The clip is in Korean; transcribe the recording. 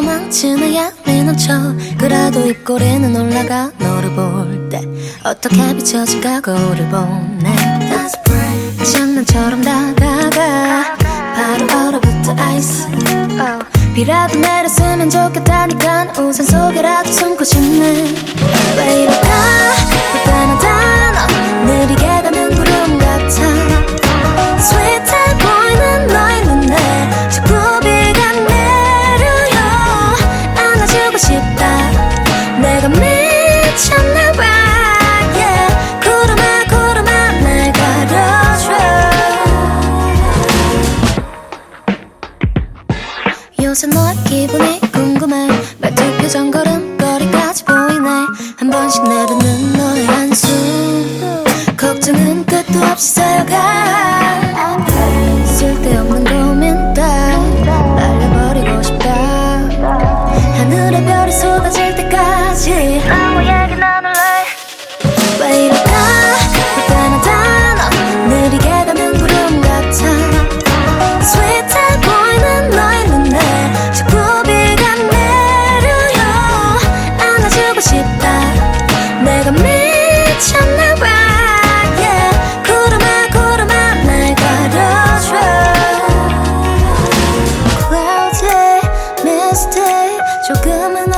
도망치는 야미는 척 그래도 입꼬리는 올라가 너를 볼 때 어떻게 비춰질까 거울을 보네 장난처럼 다가가 바로 얼어붙어 아이스 비라도 내렸으면 좋겠다니까 우산 속에라도 숨고 싶네 왜 이럴까 불편한 단어 느리게 가는 구름 같아 스윗해 보이는 너의 눈에 자꾸 비가 내려요 안아주고 싶다 내가 미쳤나 봐 yeah. 구름아 날 가려줘 요새 너의 기분이 궁금해 말투 표정 걸음걸이까지 보이네 한 번씩 내뱉는 너의 한숨 걱정은 끝도 없이 쌓여가 쓸데없는 고민 다 날려버리고 싶다 하늘의 별이 쏟아질 때까지 아무 얘기 나눌래 왜 이럴까 불편한 단어 느리게 가는 구름 같아 스윗해 보이는 너의 눈에 자꾸 비가 내려요 안아주고 싶다 내가 미쳤나 봐 yeah. 구름아 날 가려줘 Cloudy, misty 조금은